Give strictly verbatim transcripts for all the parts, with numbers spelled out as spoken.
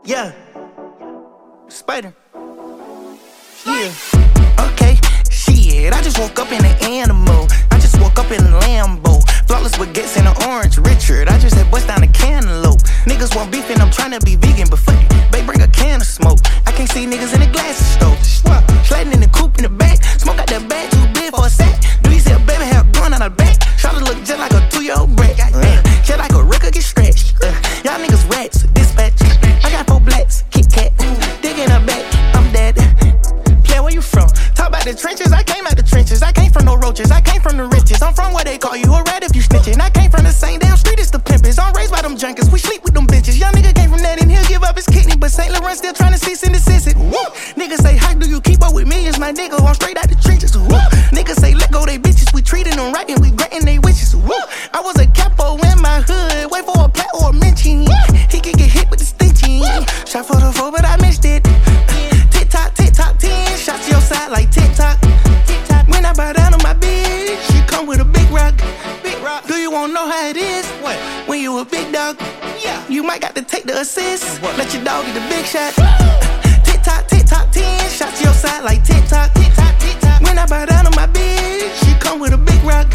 Yeah. Spider. Yeah. Okay, shit. I just woke up in an animal. I just woke up in a Lambo. Flawless baguettes in an orange Richard. I just had bust down a cantaloupe. Niggas want beef and I'm tryna be vegan, but fuck it. Babe, bring a can of smoke. I can't see niggas in the glasses stove. Sliding in the coupe in the back. Smoke out that bag too big for a sack. Do you see a baby hair going on her back? Tryna look just like a two-year-old brat. Goddamn, just like a record get stretched. Uh, y'all niggas rats, dispatch. I got four blacks, Kit Kat. Dig in her back, I'm dead. Play, where you from? Talk about the trenches. I came out the trenches. I came from no roaches. I came from the riches. I'm from where they call you a rat if you snitching. I came from the same damn street as the pimpers. I'm raised by them junkies. We sleep with them bitches. Young nigga came from that and he'll give up his kidney, but Saint Laurent still trying to cease and desist it. Woo! Niggas say, how do you keep up with millions? My nigga, I'm straight out the trenches. Woo! Niggas say, let go they bitches. We treating them right and we granting they wishes. Woo! I was a capo in my hood. Wait for a plat or a mention. He can get hit with the stinching. Shot for the four, but I missed it. Tick tock, tick tock, ten. Shot to your side like tick tock. When I bow down on my bitch, she come with a big rock. Big rock. Do you wanna know how it is? What? When you a big dog, yeah, you might got to take the assist. What? Let your dog get the big shot. Tick tock, tick tock, ten. Shot to your side like tick tock. Tick tock, tick tock. When I bow down on my bitch, she come with a big rock.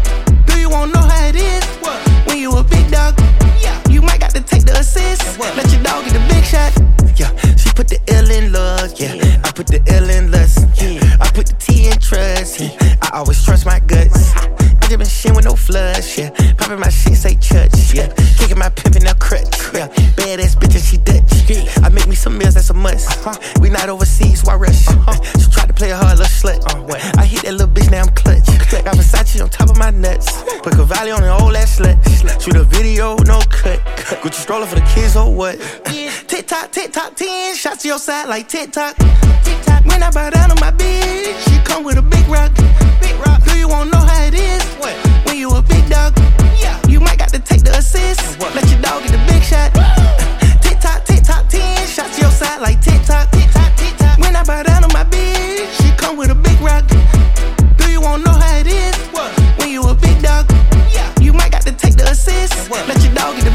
Do you wanna know how it is? What? When you a big dog, yeah, you might got to take the assist. What? Let your dog get the big shot. Yeah, she put the L in love, yeah. yeah. I put the L in lust, yeah. I put the T in trust, yeah. I always trust my guts. I just been shit with no flush, yeah. Popping my shit, say church, yeah. Kicking my pimp in a crutch, yeah. Badass bitch and she Dutch, yeah. I make me some meals, that's a must. Uh-huh. We not overseas, why rush? Uh-huh. She tried to play a hard little slut. Uh, I hit that little bitch, now I'm clutch. Got Versace on top of my nuts. Put Cavalli on an old ass slut. Shoot a video, no cut. Gucci stroller for the kids, or what? Tick tock, tick tock, ten. Shots to your side like tick tock. When I bow down on my bitch, she come with a big rock. Big rock. Do you wanna know how it is? What? When you a big dog, yeah, you might got to take the assist. What? Let your dog get the big shot. Tick tock, tick tock, ten. Shots to your side like tick tock. Tick tock, tick tock. When I bow down on my bitch, she come with a big rock. Do you wanna know how it is? What? When you a big dog, yeah, you might got to take the assist. What? Let your dog get the